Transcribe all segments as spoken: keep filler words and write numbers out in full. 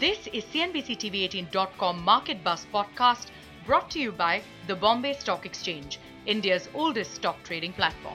This is C N B C T V eighteen dot com Market Buzz podcast brought to you by the Bombay Stock Exchange, India's oldest stock trading platform.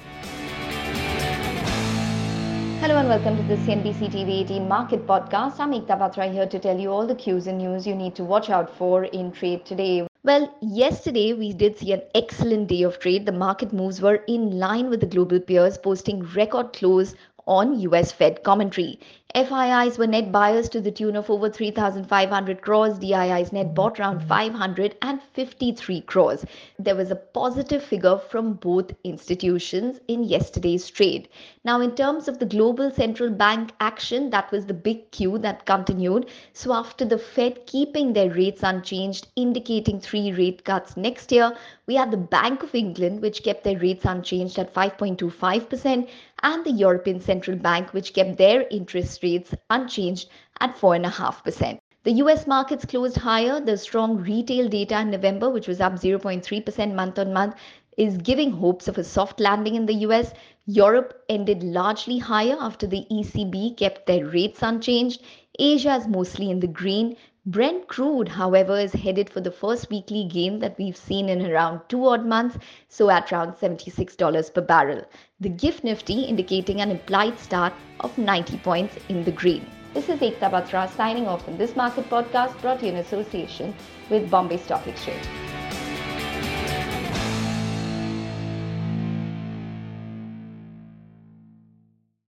Hello and welcome to the C N B C T V eighteen Market Podcast. I'm Ekta Batra here to tell you all the cues and news you need to watch out for in trade today. Well, yesterday we did see an excellent day of trade. The market moves were in line with the global peers, posting record close on U S Fed commentary. F I Is were net buyers to the tune of over three thousand five hundred crores. D I Is net bought around five hundred fifty-three crores. There was a positive figure from both institutions in yesterday's trade. Now, in terms of the global central bank action, that was the big cue that continued. So after the Fed keeping their rates unchanged, indicating three rate cuts next year, we had the Bank of England, which kept their rates unchanged at five point two five percent, and the European Central Bank, which kept their interest rates unchanged at four point five percent. The U S markets closed higher. The strong retail data in November, which was up zero point three percent month on month, is giving hopes of a soft landing in the U S. Europe ended largely higher after the E C B kept their rates unchanged. Asia is mostly in the green. Brent crude, however, is headed for the first weekly gain that we've seen in around two odd months, so at around seventy-six dollars per barrel. The Gift Nifty indicating an implied start of ninety points in the green. This is Ekta Batra signing off on this market podcast brought to you in association with Bombay Stock Exchange.